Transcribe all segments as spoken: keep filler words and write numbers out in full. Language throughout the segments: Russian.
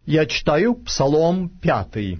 Я читаю Псалом пятый.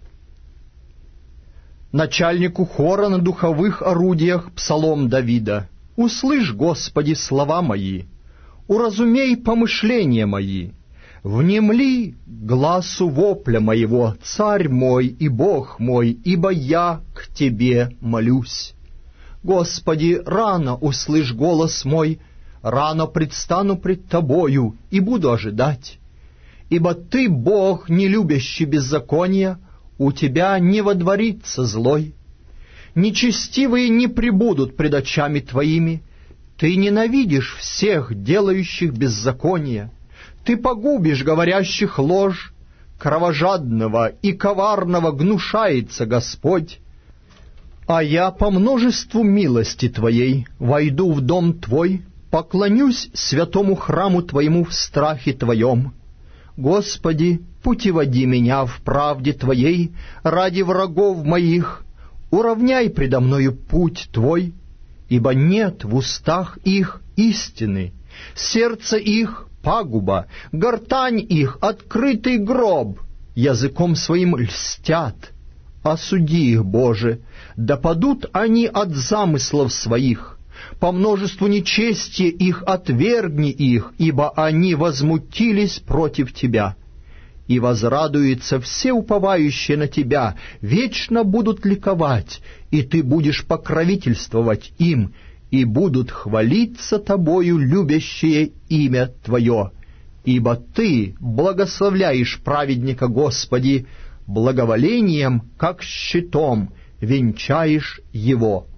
Начальнику хора на духовых орудиях Псалом Давида. «Услышь, Господи, слова мои, уразумей помышления мои, внемли гласу вопля моего, Царь мой и Бог мой, ибо я к Тебе молюсь. Господи, рано услышь голос мой, рано предстану пред Тобою и буду ожидать. Ибо Ты, Бог, не любящий беззакония, у Тебя не водворится злой. Нечестивые не пребудут пред очами Твоими. Ты ненавидишь всех, делающих беззаконие. Ты погубишь говорящих ложь. Кровожадного и коварного гнушается Господь. А я по множеству милости Твоей войду в дом Твой, поклонюсь святому храму Твоему в страхе Твоем. Господи, путеводи меня в правде Твоей ради врагов моих, уравняй предо мною путь Твой, ибо нет в устах их истины, сердце их пагуба, гортань их открытый гроб, языком своим льстят. Осуди их, Боже, да падут они от замыслов своих, по множеству нечестия их отвергни их, ибо они возмутились против Тебя. И возрадуются все уповающие на Тебя, вечно будут ликовать, и Ты будешь покровительствовать им, и будут хвалиться Тобою любящие имя Твое. Ибо Ты благословляешь праведника, Господи, благоволением, как щитом, венчаешь его».